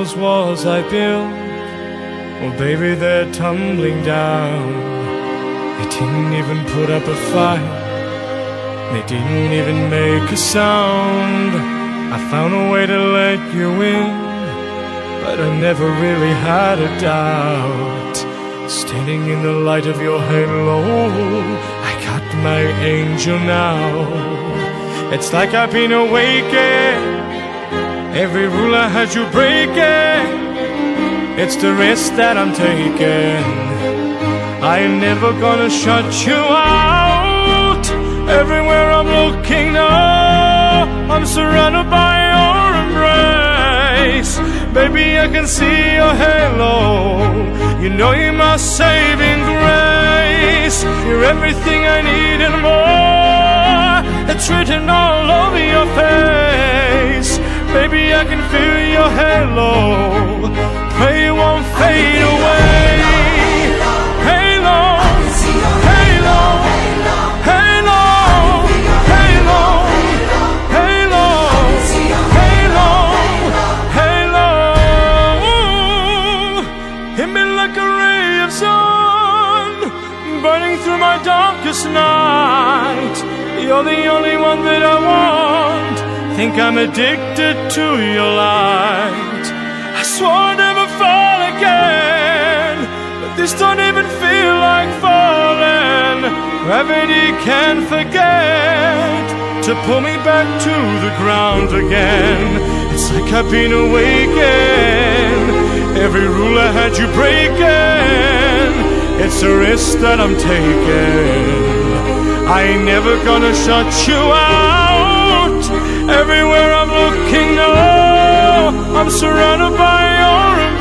those walls I built, well baby, they're tumbling down. They didn't even put up a fight, they didn't even make a sound. I found a way to let you in, but I never really had a doubt. Standing in the light of your halo, I got my angel now. It's like I've been awakened, every rule I had you breaking. It's the risk that I'm taking, I ain't never gonna shut you out. Everywhere I'm looking now, I'm surrounded by your embrace. Baby, I can see your halo, you know you're my saving grace. You're everything I need and more, it's written all over your face. Baby, I can feel your halo, pray it won't fade away. Halo, halo, halo, halo, halo, halo, halo. Hit me like a ray of sun, burning through my darkest night. You're the only one that I want, think I'm addicted to your light. I swore I'd never fall again, but this don't even feel like falling. Gravity can't forget to pull me back to the ground again. It's like I've been awakened, every rule I had you breaking. It's a risk that I'm taking, I ain't never gonna shut you out. Everywhere I'm looking now, I'm surrounded by your